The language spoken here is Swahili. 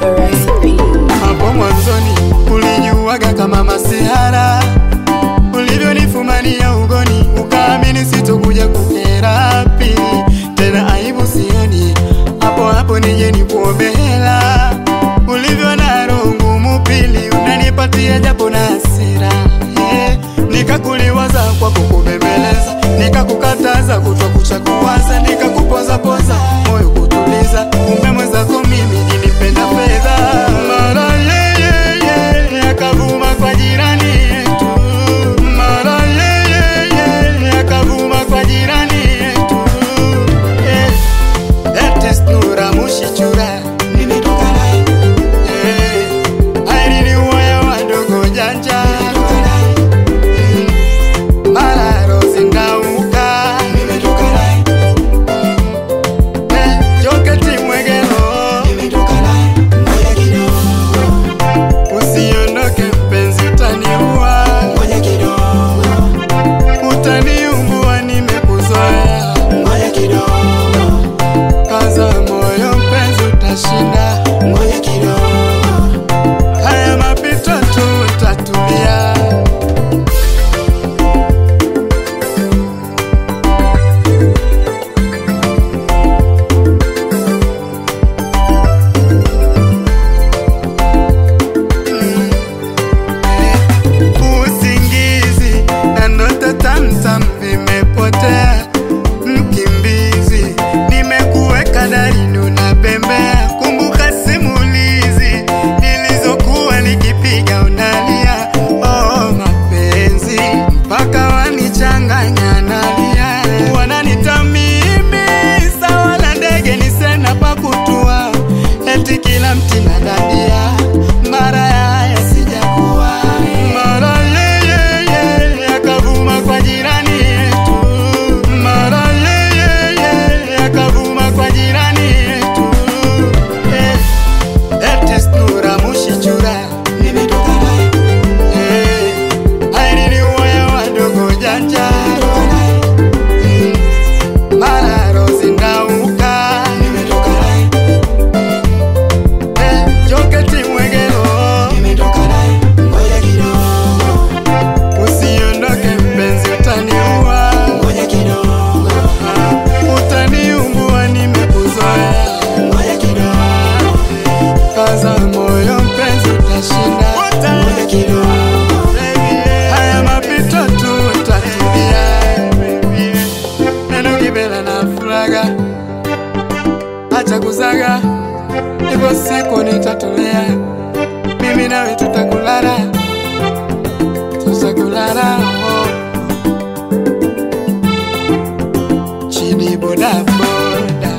R.I.P. Hapo mwanzoni ulijuaga kama masihara, ulivyonifumania ugoni ukaamini sitokuja kukera pili. Tena aibu sioni, hapo hapo nije nikuombe hela. Ulivyo na roho ngumu pili, unanipatia japo na hasira, nikakuliwaza kwa kukubembeleza, nikakukataza kutwa kucha kuwaza, nikakupoza poza moyo kutuliza, kumbe mwenzako mimi nilipenda fedha. Mara yeye akavuma kwa jirani yetu, mara yeye akavuma kwa jirani yetu, eti Snura Mushichura nimetoka naye, hairi waya wadogo janja, mara Rose Ngauka nimetoka naye, Joketi Mwegelo nimetoka naye, ngoja kidogo usiondoke mpenzi utaniua, ngoja kidogo utaniumbua nimekuzoea, ngoja kidogo kaza moyo mpenzi utashinda, ngoja kidogo haya mapito tu utatulia. Usingizi na ndoto tamtam vimepotea, mkimbizi nimekuweka darini unapembea. Kumbuka simulizi nilizokuwa nikipiga unalia, oh mapenzi mpaka wanichanganya nalia, wananita mimi sawa na ndege nisena pakutua, eti kila mti na dadia, mara haya sijakuwa. Mara yeye akavuma kwa jirani yetu, mara yeye akavuma kwa jirani yetu, eti Snura Mushichura nimetoka naye, hairi waya wadogo janja, mara Rose Ngauka nimetoka naye, Joketi Mwegelo nimetoka naye, ngoja kidogo usiondoke mpenzi utaniua, ngoja kidogo utaniumbua nimekuzoea, ngoja kidogo kaza moyo mpenzi utashinda, ngoja kidogo haya mapito tu utatulia. Neno kibela na furaga acha kuzaga, hivyo siku nitatulea, mimi nawe tutakulala, oh. Chini boda boda